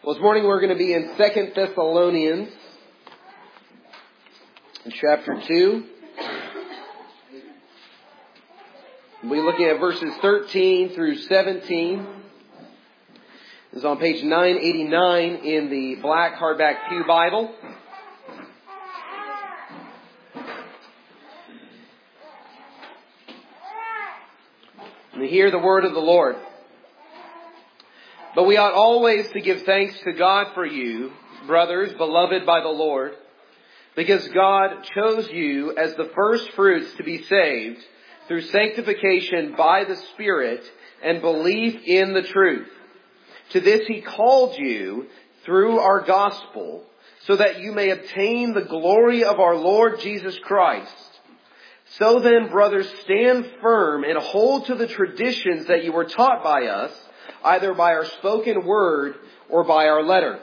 Well, this morning we're going to be in 2 Thessalonians, in chapter 2. We'll be looking at verses 13 through 17. This is on page 989 in the black hardback Pew Bible. And hear the word of the Lord. But we ought always to give thanks to God for you, brothers, beloved by the Lord, because God chose you as the first fruits to be saved through sanctification by the Spirit and belief in the truth. To this He called you through our gospel, so that you may obtain the glory of our Lord Jesus Christ. So then, brothers, stand firm and hold to the traditions that you were taught by us, either by our spoken word or by our letter.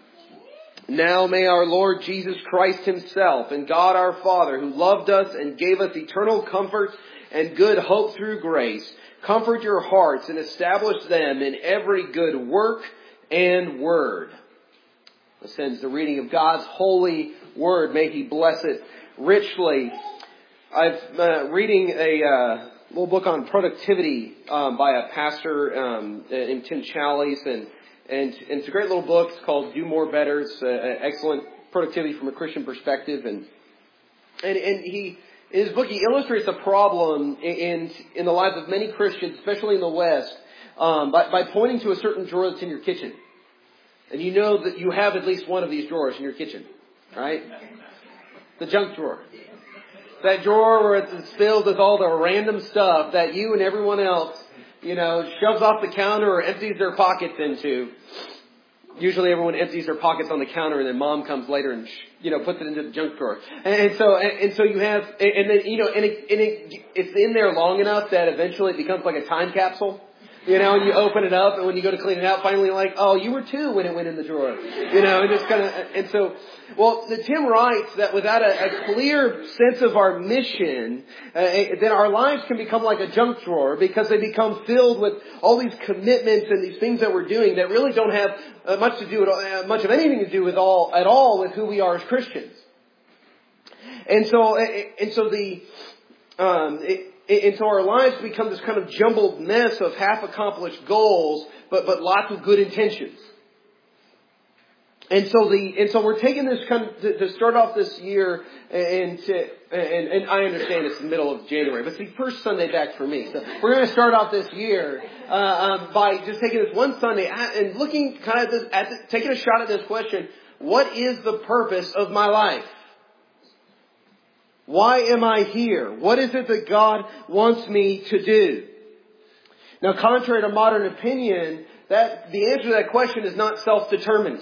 Now may our Lord Jesus Christ Himself and God our Father, who loved us and gave us eternal comfort and good hope through grace, comfort your hearts and establish them in every good work and word. This ends the reading of God's holy word. May He bless it richly. I've reading a little book on productivity by a pastor named Tim Challies, and it's a great little book. It's called Do More Better. It's excellent productivity from a Christian perspective, and he in his book he illustrates the problem in the lives of many Christians, especially in the West, by pointing to a certain drawer that's in your kitchen, and you know that you have at least one of these drawers in your kitchen, right? The junk drawer. That drawer where it's filled with all the random stuff that you and everyone else, shoves off the counter or empties their pockets into. Usually everyone empties their pockets on the counter, and then mom comes later and, puts it into the junk drawer. And so you have, and then, it's in there long enough that eventually it becomes like a time capsule. And you open it up, and when you go to clean it out, finally you're like, oh, you were two when it went in the drawer. And just kind of, and so, Tim writes that without a clear sense of our mission, then our lives can become like a junk drawer, because they become filled with all these commitments and these things that we're doing that really don't have much of anything to do at all with who we are as Christians. And so our lives become this kind of jumbled mess of half-accomplished goals, but lots of good intentions. And so we're taking this kind of to start off this year, and I understand it's the middle of January, but it's the first Sunday back for me. So we're going to start off this year by just taking this one Sunday and looking kind of taking a shot at this question: what is the purpose of my life? Why am I here? What is it that God wants me to do? Now, contrary to modern opinion, that the answer to that question is not self-determined.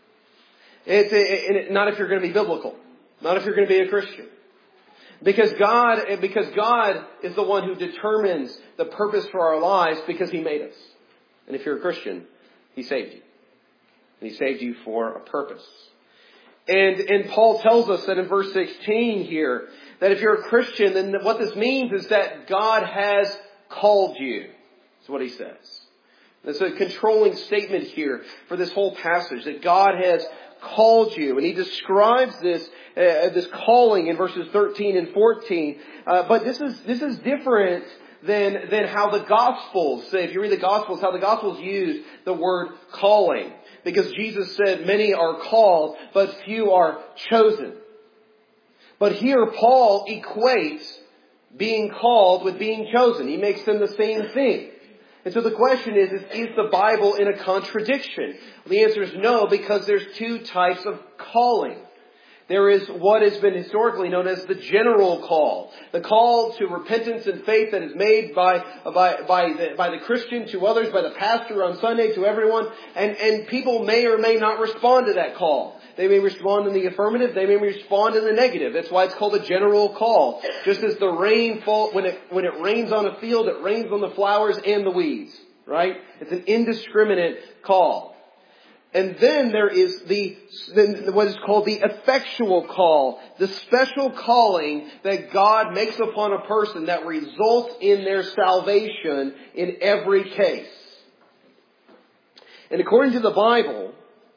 Not if you're going to be biblical. Not if you're going to be a Christian. Because God is the one who determines the purpose for our lives, because He made us. And if you're a Christian, He saved you. And He saved you for a purpose. And Paul tells us that in verse 16 here, that if you're a Christian, then what this means is that God has called you. That's what he says. There's a controlling statement here for this whole passage, that God has called you. And he describes this calling in verses 13 and 14. But this is different than how the Gospels say. If you read the Gospels, how the Gospels use the word calling. Because Jesus said, many are called, but few are chosen. But here Paul equates being called with being chosen. He makes them the same thing. And so the question is the Bible in a contradiction? The answer is no, because there's two types of calling. There is what has been historically known as the general call. The call to repentance and faith that is made by the Christian to others, by the pastor on Sunday to everyone. And people may or may not respond to that call. They may respond in the affirmative. They may respond in the negative. That's why it's called a general call. Just as the rain falls, when it rains on a field, it rains on the flowers and the weeds. Right? It's an indiscriminate call. And then there is what is called the effectual call, the special calling that God makes upon a person that results in their salvation in every case. And according to the Bible,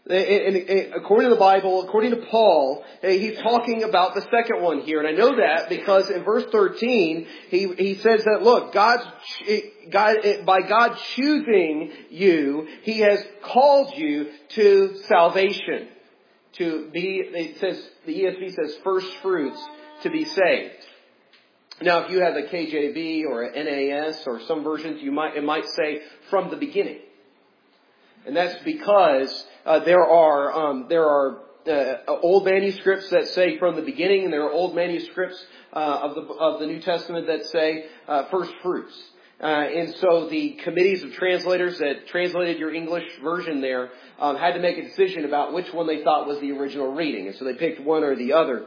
And according to the Bible, according to Paul, he's talking about the second one here. And I know that because in verse 13, he says that, look, by God choosing you, He has called you to salvation. To be, it says, the ESV says first fruits, to be saved. Now, if you have a KJV or an NAS or some versions, it might say from the beginning. And that's because there are old manuscripts that say from the beginning, and there are old manuscripts of the New Testament that say first fruits. And so the committees of translators that translated your English version there had to make a decision about which one they thought was the original reading, and so they picked one or the other.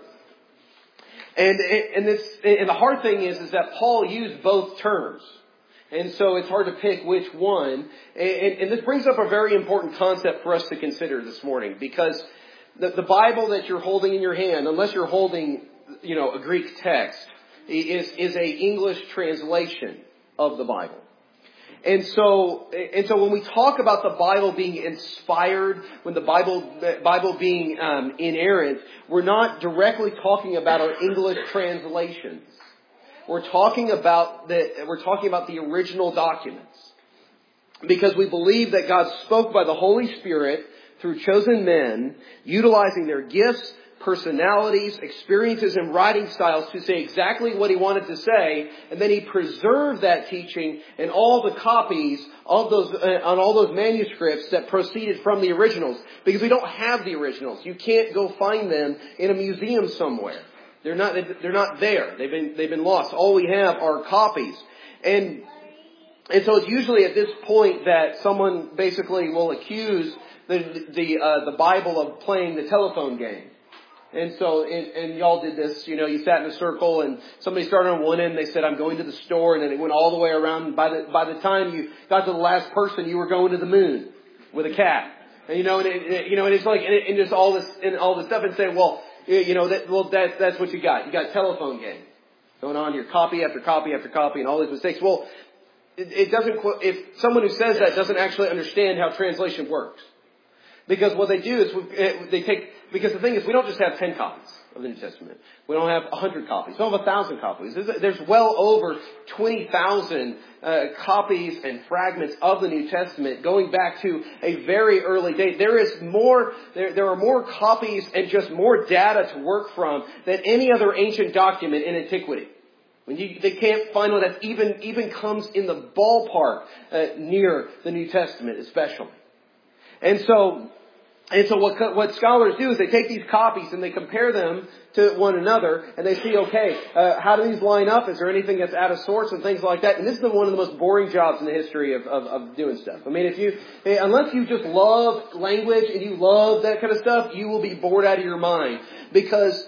And the hard thing is that Paul used both terms. And so it's hard to pick which one. And this brings up a very important concept for us to consider this morning. Because the Bible that you're holding in your hand, unless you're holding, a Greek text, is a English translation of the Bible. And so when we talk about the Bible being inspired, when the Bible being inerrant, we're not directly talking about our English translations. We're talking about the original documents. Because we believe that God spoke by the Holy Spirit through chosen men, utilizing their gifts, personalities, experiences, and writing styles to say exactly what He wanted to say, and then He preserved that teaching in all the copies of those on all those manuscripts that proceeded from the originals. Because we don't have the originals. You can't go find them in a museum somewhere. They're not there. They've been lost. All we have are copies. And so it's usually at this point that someone basically will accuse the Bible of playing the telephone game. And so, and y'all did this, you sat in a circle and somebody started on one end, they said, I'm going to the store, and then it went all the way around. And by the time you got to the last person, you were going to the moon with a cat. And and it's like, and just all this stuff, and say, that's what you got. You got telephone game going on here, copy after copy after copy, and all these mistakes. Well, it doesn't. If someone who says that doesn't actually understand how translation works, because what they do is they take. Because the thing is, we don't just have 10 copies of the New Testament. We don't have 100 copies. We don't have 1,000 copies. There's well over 20,000 copies and fragments of the New Testament going back to a very early date. There are more copies and just more data to work from than any other ancient document in antiquity. They can't find one that even comes in the ballpark near the New Testament, especially. And so what scholars do is they take these copies and they compare them to one another, and they see, how do these line up? Is there anything that's out of sorts and things like that? And this is one of the most boring jobs in the history of doing stuff. I mean, unless you just love language and you love that kind of stuff, you will be bored out of your mind. Because,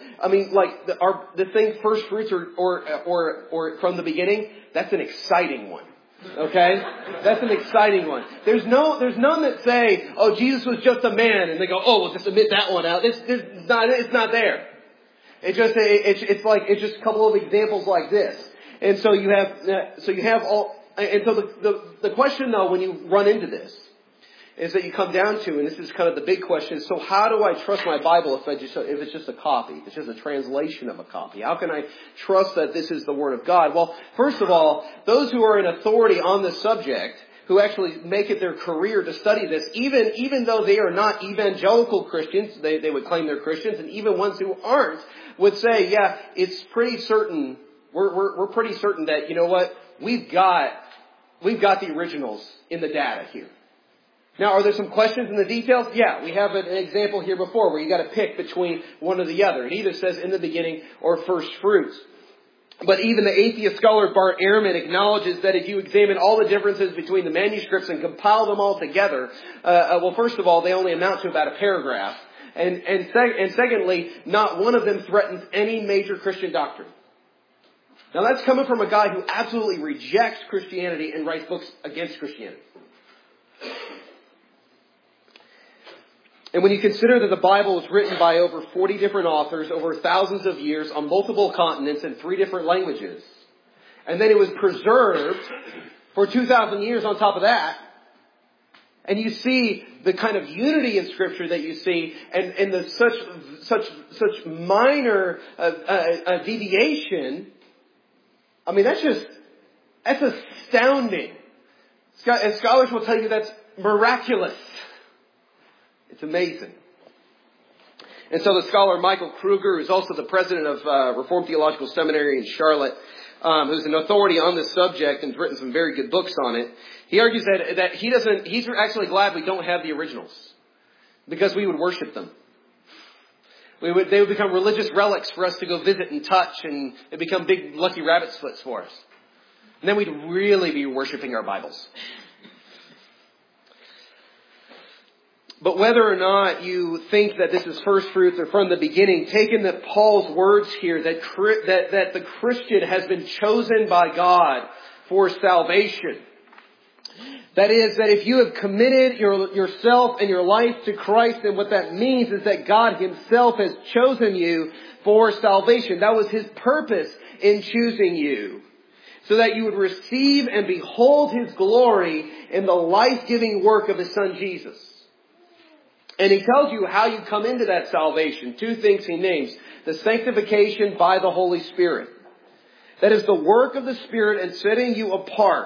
the thing first fruits or from the beginning, that's an exciting one. Okay? That's an exciting one. There's none that say, Jesus was just a man, and they go, we'll just admit that one out. It's not there. It's just a couple of examples like this. And so you have all, and so the question though, when you run into this, is that you come down to, and this is kind of the big question, so how do I trust my Bible if it's just a copy? If it's just a translation of a copy? How can I trust that this is the Word of God? Well, first of all, those who are in authority on this subject, who actually make it their career to study this, even though they are not evangelical Christians, they would claim they're Christians, and even ones who aren't would say, it's pretty certain, we're pretty certain that, we've got the originals in the data here. Now, are there some questions in the details? Yeah, we have an example here before where you got to pick between one or the other. It either says in the beginning or first fruits. But even the atheist scholar Bart Ehrman acknowledges that if you examine all the differences between the manuscripts and compile them all together, first of all, they only amount to about a paragraph. And secondly, not one of them threatens any major Christian doctrine. Now, that's coming from a guy who absolutely rejects Christianity and writes books against Christianity. And when you consider that the Bible was written by over 40 different authors over thousands of years on multiple continents in 3 different languages, and then it was preserved for 2,000 years on top of that, And you see the kind of unity in Scripture that you see, and the such minor deviation. I mean, that's astounding. And scholars will tell you that's miraculous. It's amazing. And so the scholar Michael Kruger, who's also the president of Reformed Theological Seminary in Charlotte, who's an authority on this subject and has written some very good books on it, he argues that he's actually glad we don't have the originals, because we would worship them. They would become religious relics for us to go visit and touch, and it'd become big lucky rabbit's foots for us. And then we'd really be worshiping our Bibles. But whether or not you think that this is first fruits or from the beginning, taken that Paul's words here, that the Christian has been chosen by God for salvation. That is, that if you have committed yourself and your life to Christ, then what that means is that God Himself has chosen you for salvation. That was His purpose in choosing you. So that you would receive and behold His glory in the life-giving work of His Son Jesus. And He tells you how you come into that salvation. Two things He names. The sanctification by the Holy Spirit. That is the work of the Spirit and setting you apart.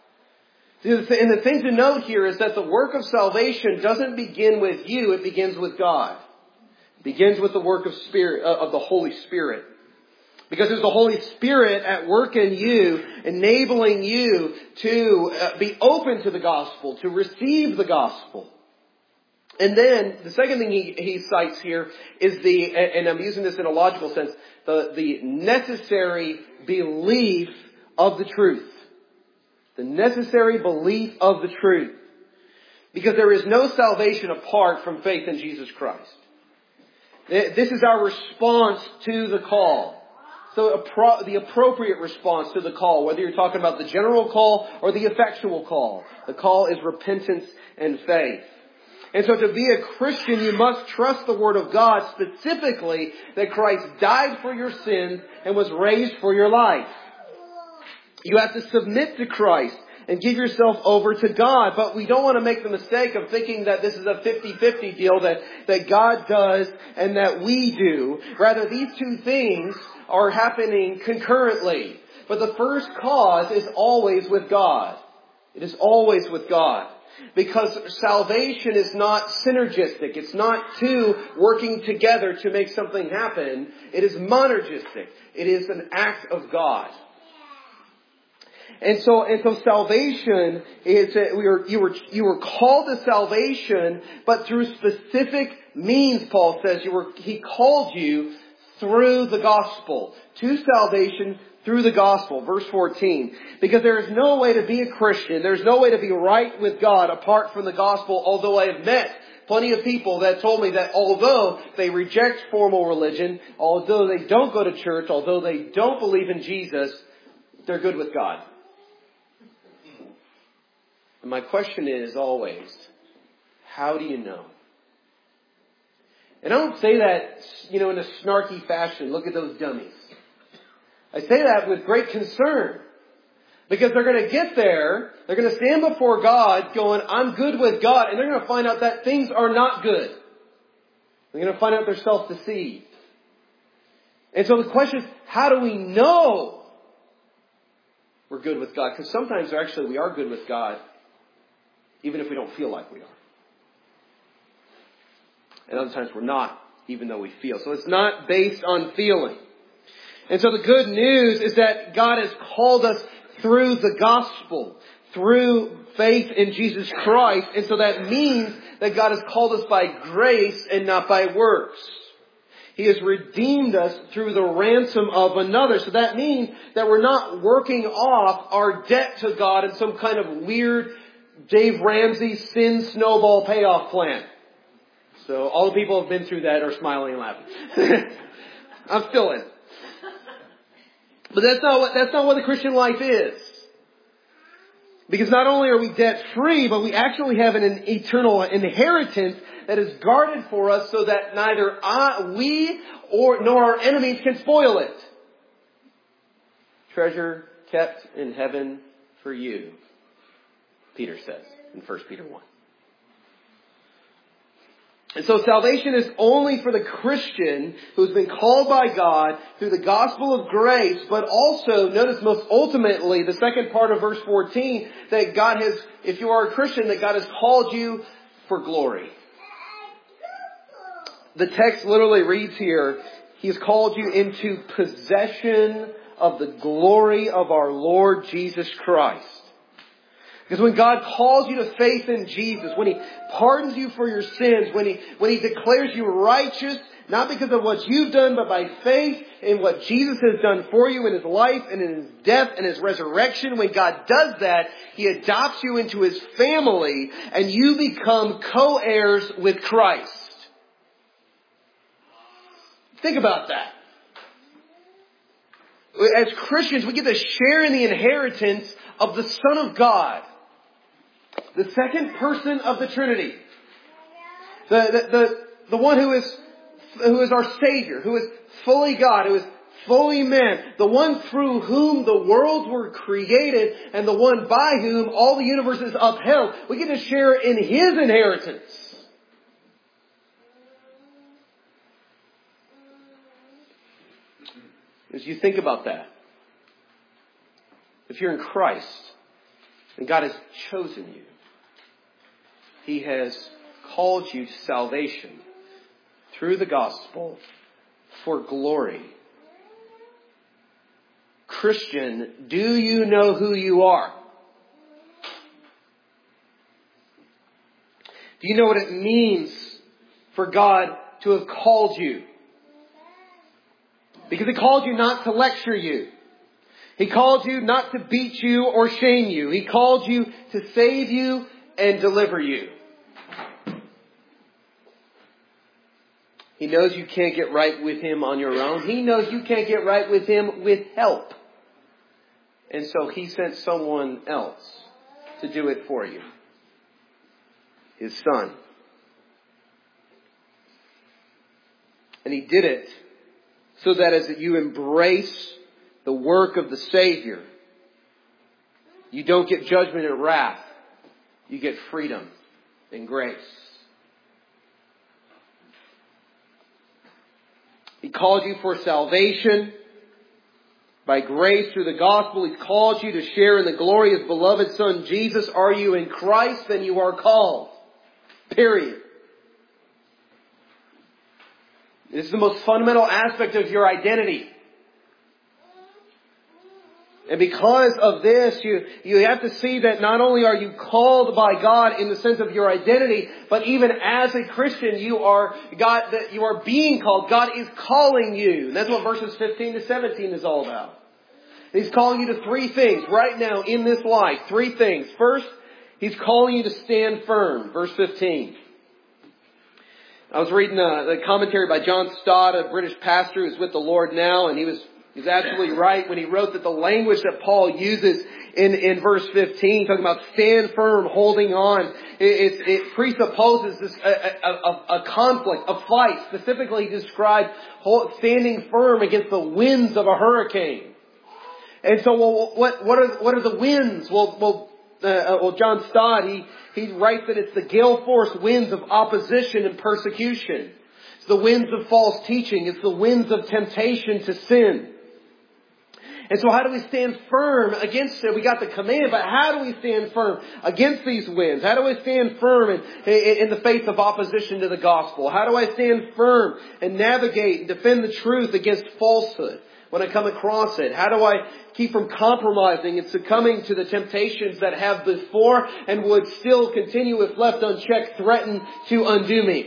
And the thing to note here is that the work of salvation doesn't begin with you, it begins with God. It begins with the work of the Holy Spirit. Because there's the Holy Spirit at work in you, enabling you to be open to the gospel, to receive the gospel. And then the second thing he cites here is and I'm using this in a logical sense, the necessary belief of the truth. The necessary belief of the truth. Because there is no salvation apart from faith in Jesus Christ. This is our response to the call. So the appropriate response to the call, whether you're talking about the general call or the effectual call. The call is repentance and faith. And so to be a Christian, you must trust the Word of God, specifically that Christ died for your sins and was raised for your life. You have to submit to Christ and give yourself over to God. But we don't want to make the mistake of thinking that this is a 50-50 deal that God does and that we do. Rather, these two things are happening concurrently. But the first cause is always with God. It is always with God. Because salvation is not synergistic. It's not two working together to make something happen. It is monergistic. It is an act of God. And so salvation is you were called to salvation, but through specific means. Paul says He called you through the gospel to salvation through the gospel. Verse 14. Because there is no way to be a Christian, there's no way to be right with God apart from the gospel. Although I have met plenty of people that told me that although they reject formal religion, although they don't go to church, although they don't believe in Jesus, they're good with God. And my question is always, how do you know? And I don't say that, in a snarky fashion. Look at those dummies. I say that with great concern. Because they're going to get there, they're going to stand before God going, I'm good with God, and they're going to find out that things are not good. They're going to find out they're self-deceived. And so the question is, how do we know we're good with God? Because sometimes we are good with God, even if we don't feel like we are. And other times we're not, even though we feel. So it's not based on feeling. And so the good news is that God has called us through the gospel, through faith in Jesus Christ. And so that means that God has called us by grace and not by works. He has redeemed us through the ransom of another. So that means that we're not working off our debt to God in some kind of weird Dave Ramsey sin snowball payoff plan. So all the people who have been through that are smiling and laughing. I'm still in. But that's not what the Christian life is. Because not only are we debt free, but we actually have an eternal inheritance that is guarded for us so that neither we nor our enemies can spoil it. Treasure kept in heaven for you, Peter says in 1 Peter 1. And so salvation is only for the Christian who's been called by God through the gospel of grace, but also, notice most ultimately, the second part of verse 14, that God has, if you are a Christian, that God has called you for glory. The text literally reads here, He has called you into possession of the glory of our Lord Jesus Christ. Because when God calls you to faith in Jesus, when He pardons you for your sins, when He declares you righteous, not because of what you've done, but by faith in what Jesus has done for you in His life and in His death and His resurrection, when God does that, He adopts you into His family and you become co-heirs with Christ. Think about that. As Christians, we get to share in the inheritance of the Son of God. The second person of the Trinity. The one who is our Savior, who is fully God, who is fully man. The one through whom the worlds were created and the one by whom all the universe is upheld. We get to share in His inheritance. As you think about that, if you're in Christ, and God has chosen you, He has called you to salvation through the gospel for glory. Christian, do you know who you are? Do you know what it means for God to have called you? Because He called you not to lecture you. He called you not to beat you or shame you. He called you to save you and deliver you. He knows you can't get right with Him on your own. He knows you can't get right with Him with help. And so He sent someone else to do it for you. His Son. And He did it so that as you embrace the work of the Savior, you don't get judgment and wrath. You get freedom and grace. He called you for salvation by grace through the gospel. He's called you to share in the glory of His beloved Son, Jesus. Are you in Christ? Then you are called. Period. This is the most fundamental aspect of your identity. And because of this, you have to see that not only are you called by God in the sense of your identity, but even as a Christian, you are being called. God is calling you. And that's what verses 15 to 17 is all about. He's calling you to three things right now in this life. Three things. First, He's calling you to stand firm. Verse 15. I was reading the commentary by John Stott, a British pastor who's with the Lord now, and he's absolutely right when he wrote that the language that Paul uses in verse 15, talking about stand firm, holding on, it presupposes this a conflict, a fight. Specifically, he described standing firm against the winds of a hurricane. And so, what are the winds? John Stott, he writes that it's the gale force winds of opposition and persecution. It's the winds of false teaching. It's the winds of temptation to sin. And so how do we stand firm against it? We got the command, but how do we stand firm against these winds? How do I stand firm in the face of opposition to the gospel? How do I stand firm and navigate and defend the truth against falsehood when I come across it? How do I keep from compromising and succumbing to the temptations that have before and would still continue, if left unchecked, threaten to undo me?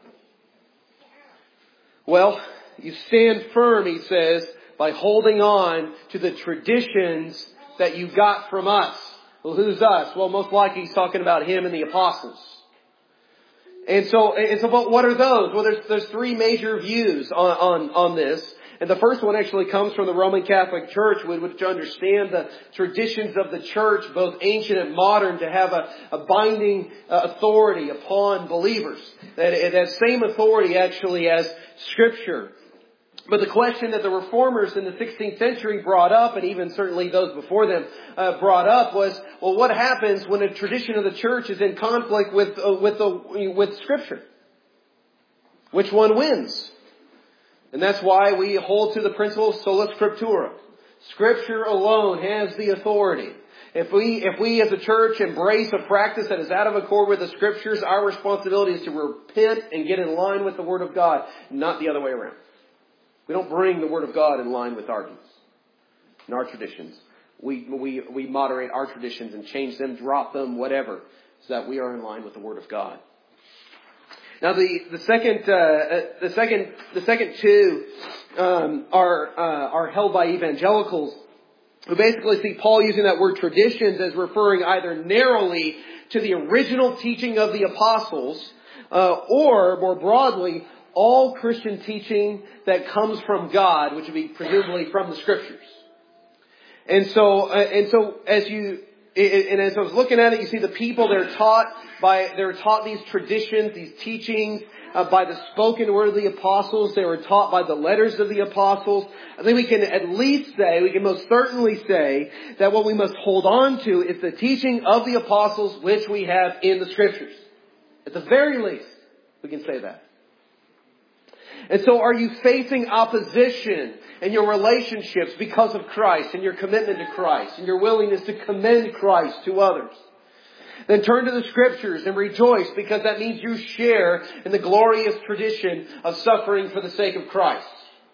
Well, you stand firm, he says, by holding on to the traditions that you got from us. Well, who's us? Well, most likely he's talking about him and the apostles. And so, but what are those? Well, there's three major views on this. And the first one actually comes from the Roman Catholic Church, which understand the traditions of the church, both ancient and modern, to have a binding authority upon believers. That same authority actually as Scripture. But the question that the Reformers in the 16th century brought up, and even certainly those before them brought up, was, well, what happens when a tradition of the church is in conflict with Scripture? Which one wins? And that's why we hold to the principle of sola scriptura. Scripture alone has the authority. If we as a church embrace a practice that is out of accord with the Scriptures, our responsibility is to repent and get in line with the Word of God, not the other way around. We don't bring the Word of God in line with arguments and our traditions. We moderate our traditions and change them, drop them, whatever, so that we are in line with the Word of God. Now the second two are held by evangelicals, who basically see Paul using that word traditions as referring either narrowly to the original teaching of the apostles, or more broadly, all Christian teaching that comes from God, which would be presumably from the Scriptures. And so as I was looking at it, you see the people, they're taught these traditions, these teachings, by the spoken word of the apostles. They were taught by the letters of the apostles. I think we can most certainly say that what we must hold on to is the teaching of the apostles which we have in the Scriptures. At the very least, we can say that. And so are you facing opposition in your relationships because of Christ and your commitment to Christ and your willingness to commend Christ to others? Then turn to the Scriptures and rejoice, because that means you share in the glorious tradition of suffering for the sake of Christ.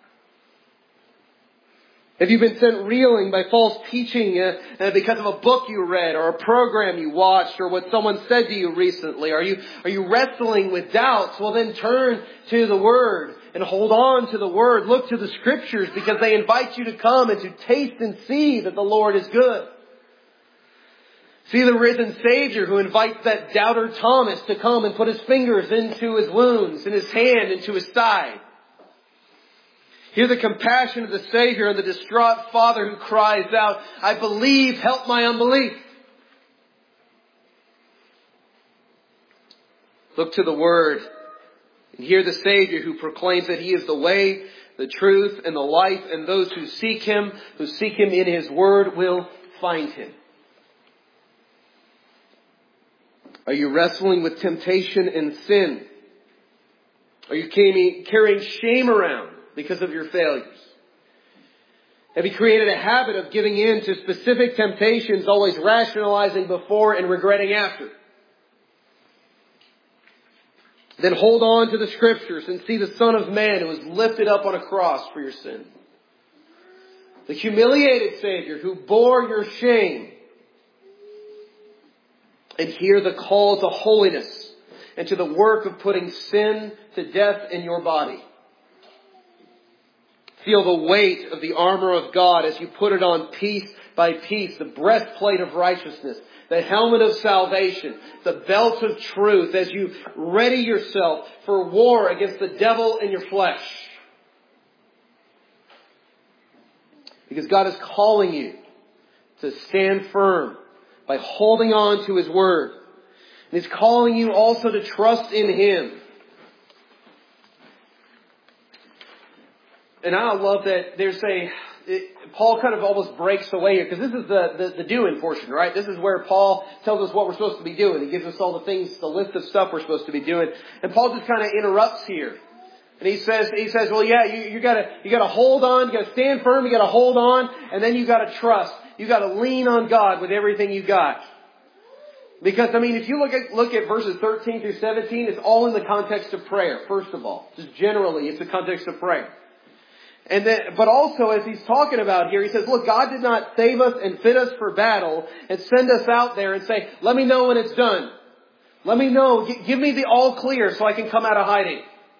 Have you been sent reeling by false teaching because of a book you read or a program you watched or what someone said to you recently? Are you wrestling with doubts? Well, then turn to the Word and hold on to the Word. Look to the Scriptures, because they invite you to come and to taste and see that the Lord is good. See the risen Savior who invites that doubter Thomas to come and put his fingers into his wounds and his hand into his side. Hear the compassion of the Savior and the distraught Father who cries out, "I believe, help my unbelief." Look to the Word and hear the Savior who proclaims that He is the way, the truth, and the life, and those who seek Him in His Word, will find Him. Are you wrestling with temptation and sin? Are you carrying shame around because of your failures? Have you created a habit of giving in to specific temptations, always rationalizing before and regretting after? Then hold on to the Scriptures and see the Son of Man who was lifted up on a cross for your sin. The humiliated Savior who bore your shame. And hear the call to holiness and to the work of putting sin to death in your body. Feel the weight of the armor of God as you put it on piece by piece. The breastplate of righteousness, the helmet of salvation, the belt of truth, as you ready yourself for war against the devil and your flesh. Because God is calling you to stand firm by holding on to His Word. And He's calling you also to trust in Him. And I love that Paul kind of almost breaks away here, because this is the doing portion, right? This is where Paul tells us what we're supposed to be doing. He gives us all the things, the list of stuff we're supposed to be doing. And Paul just kind of interrupts here. And he says, well, yeah, you gotta hold on, you gotta stand firm, you gotta hold on, and then you gotta trust. You got to lean on God with everything you got. Because, if you look at verses 13 through 17, it's all in the context of prayer, first of all. Just generally, it's the context of prayer. And then, but also, as he's talking about here, he says, look, God did not save us and fit us for battle and send us out there and say, let me know when it's done. Let me know. Give me the all clear so I can come out of hiding.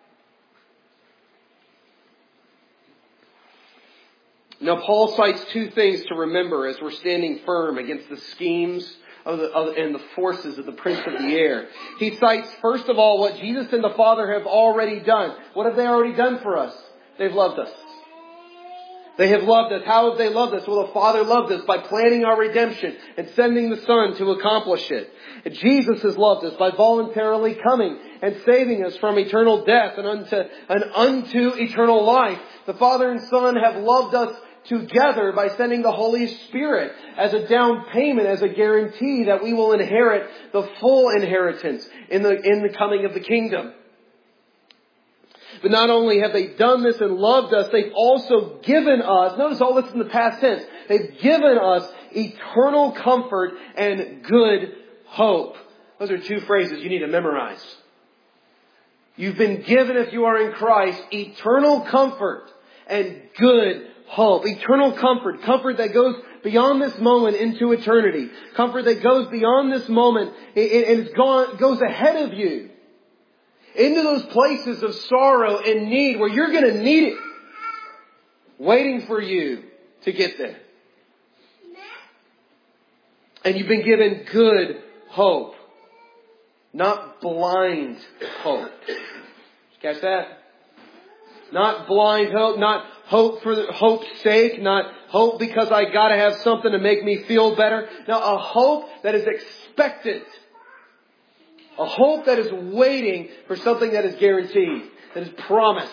Now, Paul cites two things to remember as we're standing firm against the schemes and the forces of the prince of the air. He cites, first of all, what Jesus and the Father have already done. What have they already done for us? They've loved us. They have loved us. How have they loved us? Well, the Father loved us by planning our redemption and sending the Son to accomplish it. And Jesus has loved us by voluntarily coming and saving us from eternal death and unto eternal life. The Father and Son have loved us together by sending the Holy Spirit as a down payment, as a guarantee that we will inherit the full inheritance in the coming of the kingdom. But not only have they done this and loved us, they've also given us, notice all this in the past tense, they've given us eternal comfort and good hope. Those are two phrases you need to memorize. You've been given, if you are in Christ, eternal comfort and good hope. Eternal comfort. Comfort that goes beyond this moment into eternity. Comfort that goes beyond this moment and goes ahead of you into those places of sorrow and need where you're going to need it, waiting for you to get there. And you've been given good hope, not blind hope. Did you catch that? Not blind hope, not hope for hope's sake, not hope because I got to have something to make me feel better. No, a hope that is expectant. A hope that is waiting for something that is guaranteed, that is promised.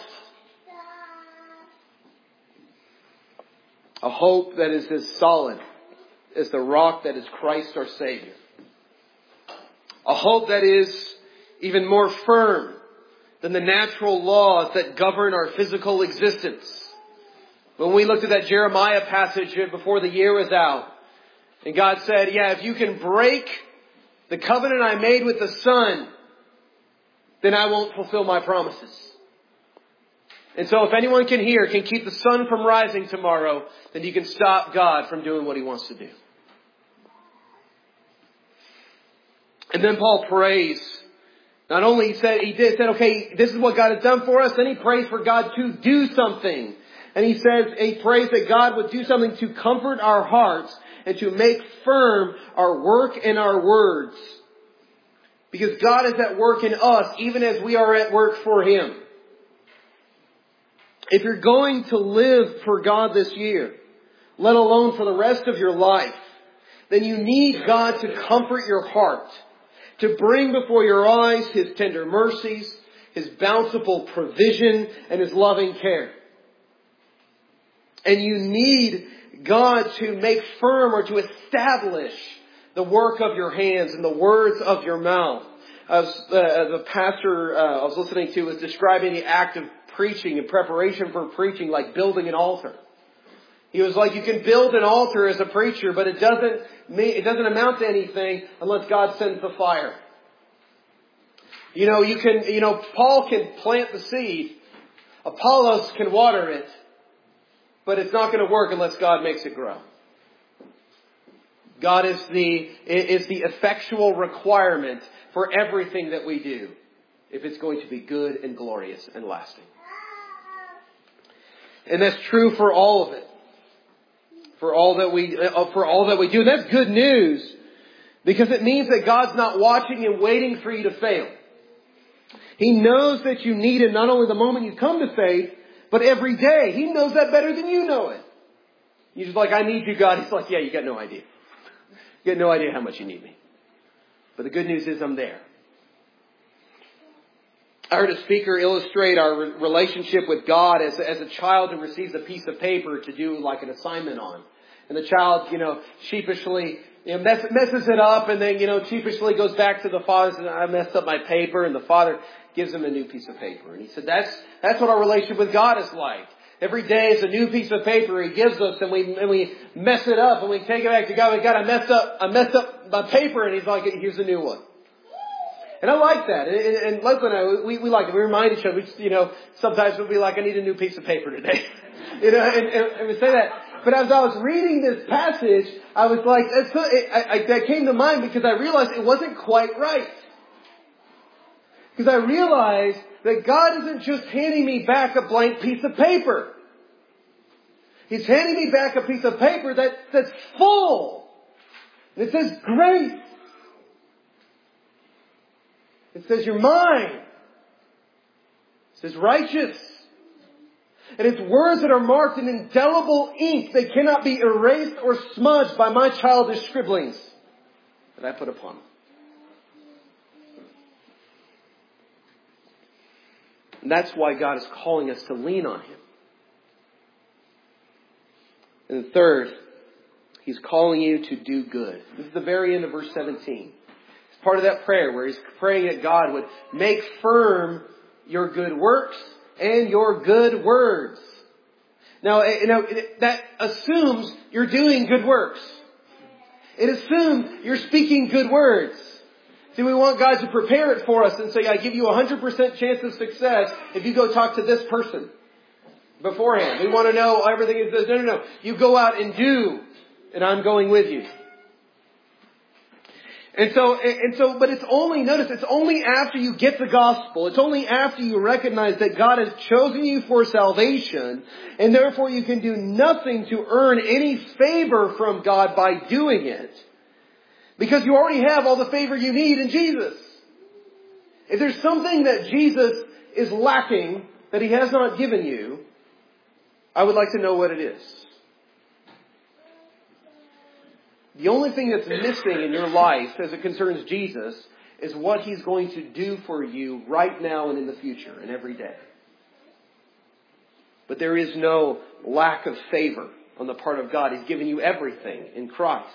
A hope that is as solid as the rock that is Christ our Savior. A hope that is even more firm than the natural laws that govern our physical existence. When we looked at that Jeremiah passage before the year was out, and God said, yeah, if you can break the covenant I made with the sun, then I won't fulfill my promises. And so if anyone can keep the sun from rising tomorrow, then you can stop God from doing what He wants to do. And then Paul prays. Not only he said, okay, this is what God has done for us. Then he prays for God to do something. And he prays that God would do something to comfort our hearts and to make firm our work and our words. Because God is at work in us, even as we are at work for Him. If you're going to live for God this year, let alone for the rest of your life, then you need God to comfort your heart, to bring before your eyes His tender mercies, His bountiful provision, and His loving care. And you need God to make firm or to establish the work of your hands and the words of your mouth. The pastor I was listening to was describing the act of preaching in preparation for preaching like building an altar. He was like, you can build an altar as a preacher, but it doesn't amount to anything unless God sends the fire. Paul can plant the seed. Apollos can water it. But it's not going to work unless God makes it grow. God is the effectual requirement for everything that we do, if it's going to be good and glorious and lasting. And that's true for all of it. For all that we do. And that's good news, because it means that God's not watching and waiting for you to fail. He knows that you need Him not only the moment you come to faith, but every day. He knows that better than you know it. You're just like, I need you, God. He's like, yeah, you got no idea. You got no idea how much you need me. But the good news is I'm there. I heard a speaker illustrate our relationship with God as a child who receives a piece of paper to do like an assignment on. And the child, sheepishly messes it up, and then, sheepishly goes back to the father and says, I messed up my paper. And the father gives him a new piece of paper. And he said, that's what our relationship with God is like. Every day is a new piece of paper He gives us, and we mess it up, and we take it back to God. I messed up my paper, and He's like, here's a new one. And I like that. And Leslie and I, we like it. We remind each other. Sometimes we'll be like, I need a new piece of paper today. and we say that. But as I was reading this passage, I was like, that came to mind because I realized it wasn't quite right. Because I realized that God isn't just handing me back a blank piece of paper. He's handing me back a piece of paper that's full. And it says grace. It says you're mine. It says righteous. And it's words that are marked in indelible ink. They cannot be erased or smudged by my childish scribblings that I put upon them. And that's why God is calling us to lean on Him. And third, He's calling you to do good. This is the very end of verse 17. It's part of that prayer where He's praying that God would make firm your good works and your good words. Now, that assumes you're doing good works. It assumes you're speaking good words. See, we want God to prepare it for us and say, I give you 100% chance of success if you go talk to this person beforehand. We want to know everything is this. No. You go out and do, and I'm going with you. And so, but it's only after you get the gospel, it's only after you recognize that God has chosen you for salvation, and therefore you can do nothing to earn any favor from God by doing it. Because you already have all the favor you need in Jesus. If there's something that Jesus is lacking that He has not given you, I would like to know what it is. The only thing that's missing in your life as it concerns Jesus is what He's going to do for you right now and in the future and every day. But there is no lack of favor on the part of God. He's given you everything in Christ.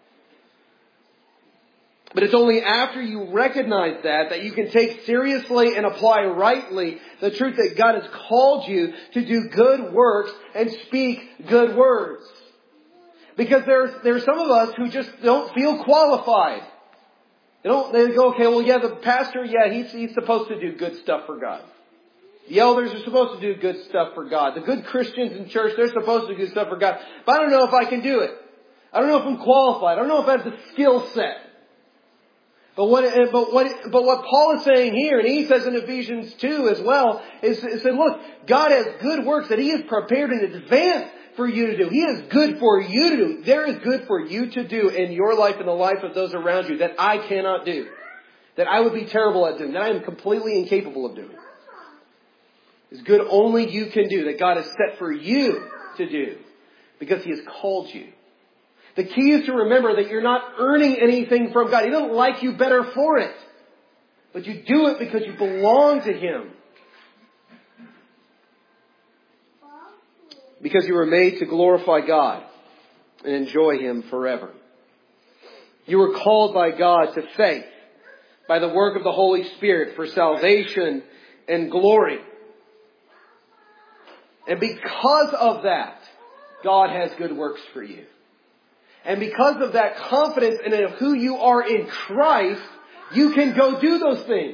But it's only after you recognize that you can take seriously and apply rightly the truth that God has called you to do good works and speak good words. Because there's some of us who just don't feel qualified. They go, okay, well, yeah, the pastor, yeah, he's supposed to do good stuff for God. The elders are supposed to do good stuff for God. The good Christians in church, they're supposed to do stuff for God. But I don't know if I can do it. I don't know if I'm qualified. I don't know if I have the skill set. But what Paul is saying here, and he says in Ephesians 2 as well, is that look, God has good works that He has prepared in advance for you to do. He is good for you to do. There is good for you to do in your life and the life of those around you that I cannot do. That I would be terrible at doing. That I am completely incapable of doing. It's good only you can do. That God has set for you to do. Because He has called you. The key is to remember that you're not earning anything from God. He doesn't like you better for it. But you do it because you belong to Him. Because you were made to glorify God and enjoy Him forever. You were called by God to faith by the work of the Holy Spirit for salvation and glory. And because of that, God has good works for you. And because of that confidence in who you are in Christ, you can go do those things.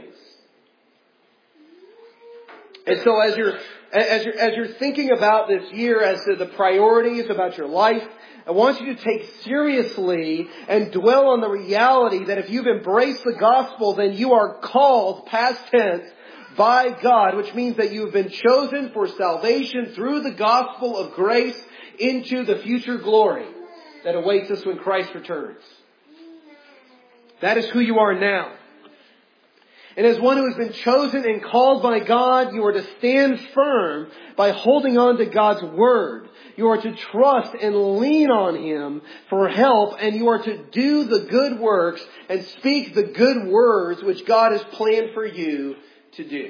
And so as you're thinking about this year as to the priorities about your life, I want you to take seriously and dwell on the reality that if you've embraced the gospel, then you are called, past tense, by God, which means that you've been chosen for salvation through the gospel of grace into the future glory that awaits us when Christ returns. That is who you are now. And as one who has been chosen and called by God, you are to stand firm by holding on to God's Word. You are to trust and lean on Him for help, and you are to do the good works and speak the good words which God has planned for you to do.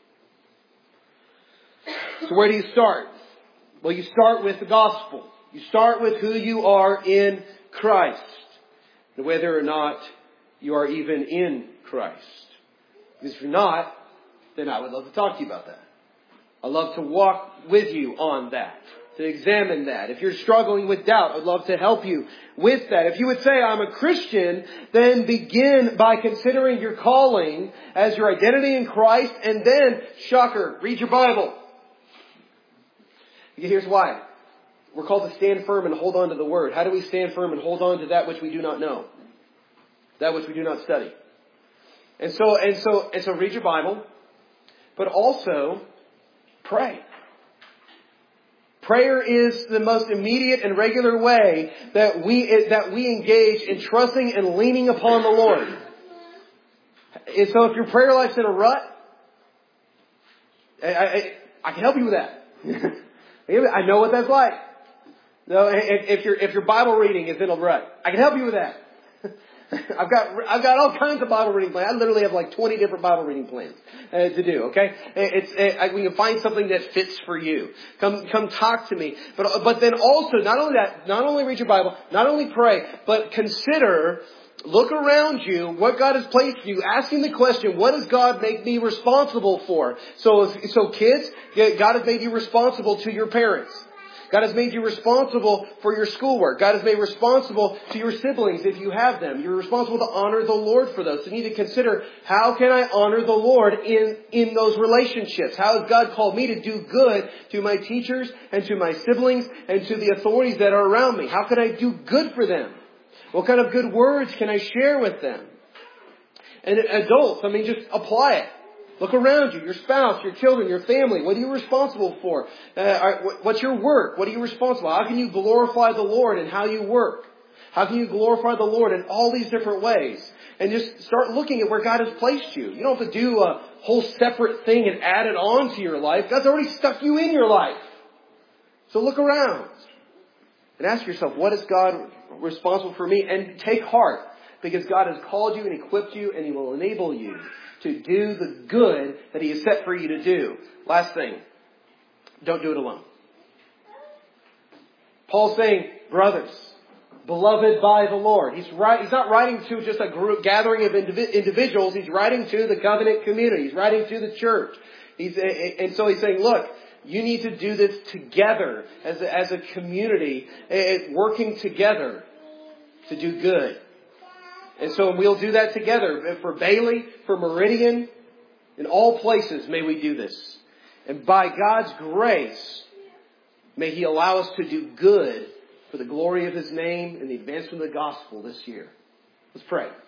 So where do you start? Well, you start with the gospel. You start with who you are in Christ, and whether or not you are even in Christ. Because if you're not, then I would love to talk to you about that. I'd love to walk with you on that, to examine that. If you're struggling with doubt, I'd love to help you with that. If you would say, I'm a Christian, then begin by considering your calling as your identity in Christ, and then, shocker, read your Bible. Here's why. We're called to stand firm and hold on to the Word. How do we stand firm and hold on to that which we do not know? That which we do not study. And so read your Bible, but also pray. Prayer is the most immediate and regular way that we engage in trusting and leaning upon the Lord. And so if your prayer life's in a rut, I can help you with that. I know what that's like. No, if your Bible reading is in a rut, I can help you with that. I've got all kinds of Bible reading plans. I literally have like 20 different Bible reading plans to do. Okay, we can find something that fits for you. Come talk to me. But then also not only read your Bible, not only pray, but consider Look around you, what God has placed you, asking the question, what does God make me responsible for? So kids, God has made you responsible to your parents. God has made you responsible for your schoolwork. God has made you responsible to your siblings if you have them. You're responsible to honor the Lord for those. So you need to consider, how can I honor the Lord in those relationships? How has God called me to do good to my teachers and to my siblings and to the authorities that are around me? How can I do good for them? What kind of good words can I share with them? And adults, just apply it. Look around you, your spouse, your children, your family. What are you responsible for? What's your work? What are you responsible for? How can you glorify the Lord in how you work? How can you glorify the Lord in all these different ways? And just start looking at where God has placed you. You don't have to do a whole separate thing and add it on to your life. God's already stuck you in your life. So look around and ask yourself, what is God responsible for me? And take heart, because God has called you and equipped you, and He will enable you to do the good that He has set for you to do. Last thing, don't do it alone. Paul's saying, brothers, beloved by the Lord. He's not writing to just a gathering of individuals. He's writing to the covenant community. He's writing to the church. And so he's saying, look, you need to do this together as a community, working together to do good. And so we'll do that together. For Bailey, for Meridian, in all places may we do this. And by God's grace, may He allow us to do good for the glory of His name and the advancement of the gospel this year. Let's pray.